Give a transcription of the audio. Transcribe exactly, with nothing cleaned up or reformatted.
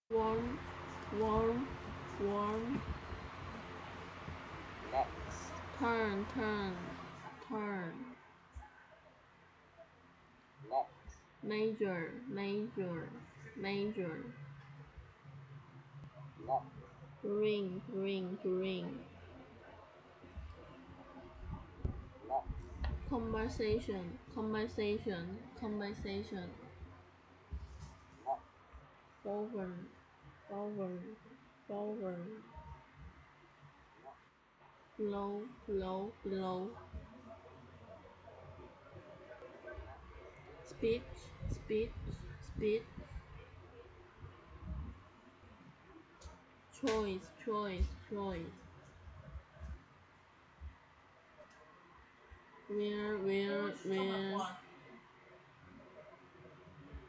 warm, warm, warm, next, turn, turn, turn, next, major, major, major, next, bring, bring, bring, next, conversation, conversation, conversation, next, govern, govern, govern, flow, flow, flow, speech, speech, speech, choice, choice, choice, where, where, where,